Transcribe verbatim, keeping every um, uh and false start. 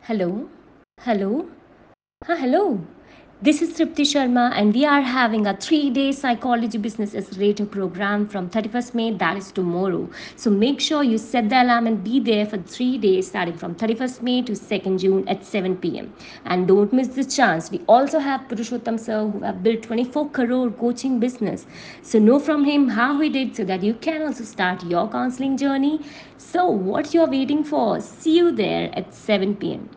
Hello? Hello? Huh, hello. This is Tripti Sharma, and we are having a three day psychology business accelerator program from thirty-first May, that is tomorrow. So make sure you set the alarm and be there for three days starting from thirty-first May to second June at seven p m. And don't miss this chance. We also have Purushottam sir who have built twenty-four crore coaching business. So know from him how he did so that you can also start your counseling journey. So what you're waiting for? See you there at seven p m.